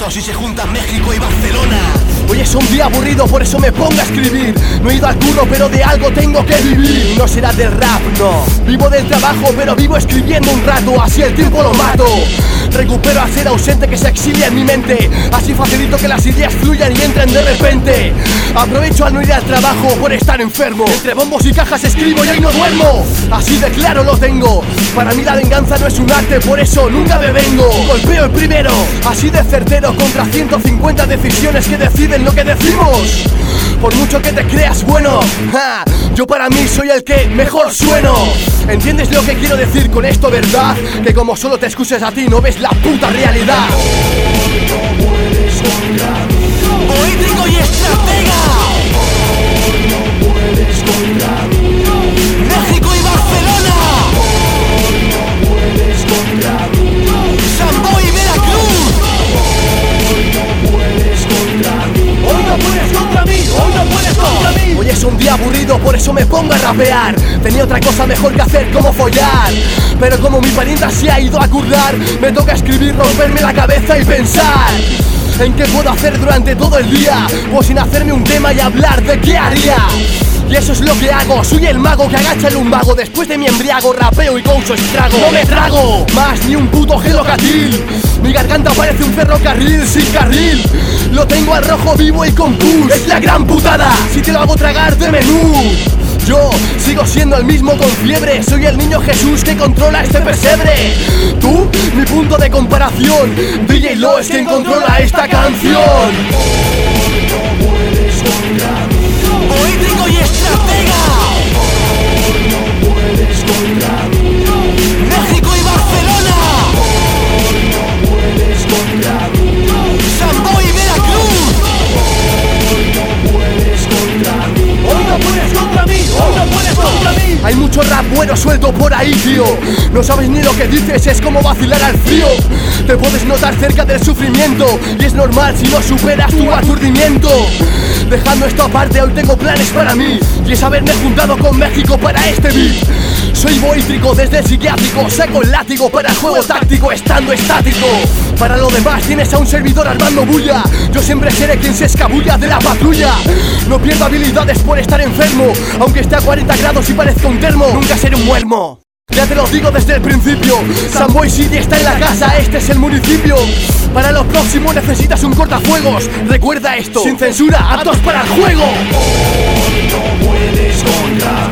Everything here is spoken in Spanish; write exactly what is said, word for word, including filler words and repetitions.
raperos y se juntan México y Barcelona. Hoy es un día aburrido, por eso me pongo a escribir. No he ido al curro, pero de algo tengo que vivir. No será del rap, no. Vivo del trabajo, pero vivo escribiendo un rato. Así el tiempo lo mato. Recupero al ser ausente que se exilia en mi mente. Así facilito que las ideas fluyan y entren de repente. Aprovecho al no ir al trabajo por estar enfermo. Entre bombos y cajas escribo y hoy no duermo. Así de claro lo tengo. Para mí la venganza no es un arte, por eso nunca me vengo. Golpeo el primero, así de certero, contra ciento cincuenta decisiones que deciden lo que decimos. Por mucho que te creas bueno, ja, yo para mí soy el que mejor sueno. ¿Entiendes lo que quiero decir con esto, verdad? Que como solo te excuses a ti no ves la puta realidad. Hoy no puedes contra mí. Poético y estratega. Hoy no puedes contra mí. México y Barcelona. Hoy no puedes contra mí. Samboy y Veracruz. Hoy no puedes contra mí. Hoy no puedes contra mí. Hoy no puedes contra mí. Hoy es un día aburrido, por eso me pongo a rapear. Tenía otra cosa mejor que hacer, como follar. Pero como mi parienta se ha ido a currar, me toca escribir, romperme la cabeza y pensar en qué puedo hacer durante todo el día, o sin hacerme un tema y hablar de qué haría. Y eso es lo que hago, soy el mago que agacha el lumbago. Después de mi embriago, rapeo y caucho estrago. No me trago más ni un puto gelocatil. Mi garganta parece un ferrocarril sin carril. Lo tengo al rojo vivo y con pus. Es la gran putada, si te lo hago tragar de menú. Yo sigo siendo el mismo con fiebre. Soy el niño Jesús que controla este pesebre. Tú, mi punto de comparación. D J Lo es quien controla esta canción. Hoy no puedes contra mí. Poético y estratega. Hoy no puedes contra mí. México y Barcelona. Hoy no puedes contra mí. Samboy y Veracruz. Hoy no puedes contra mí. Hoy no puedes contra mí. Hoy no puedes contra mí. Hay mucho rap bueno suelto por ahí, tío. No sabes ni lo que dices, es como vacilar al frío. Te puedes notar cerca del sufrimiento y es normal si no superas tu aturdimiento. Dejando esto aparte, hoy tengo planes para mí, y es haberme juntado con México para este beat. Soy boítrico desde el psiquiátrico, saco el látigo para el juego táctico estando estático. Para lo demás tienes a un servidor armando bulla. Yo siempre seré quien se escabulla de la patrulla. No pierdo habilidades por estar enfermo, aunque esté a cuarenta grados y parezca un termo. Nunca seré un muermo. Ya te lo digo desde el principio, Samboy City está en la casa, este es el municipio. Para lo próximo necesitas un cortafuegos. Recuerda esto, sin censura, aptos para el juego. Hoy no puedes contra mí.